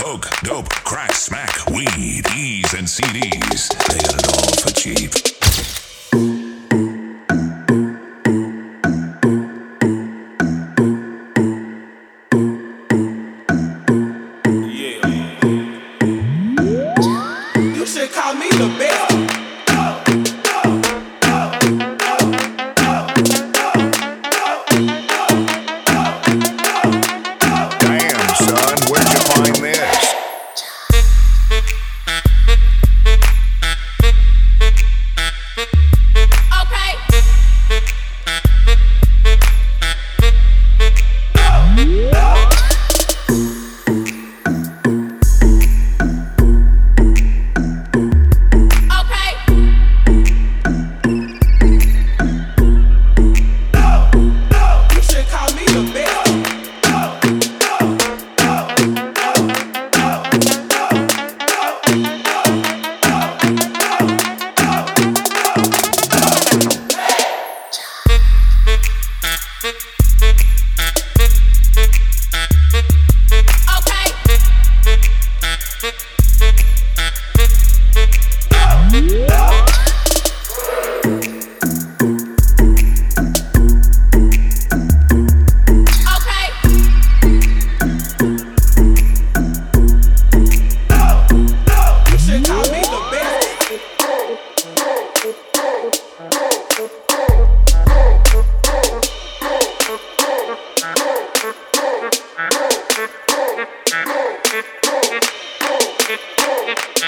Coke, dope, crack, smack, weed, E's and CDs. They got it all for cheap. You should call me the best. Damn, son, where'd you find this? You should call me the best. You should call me the best.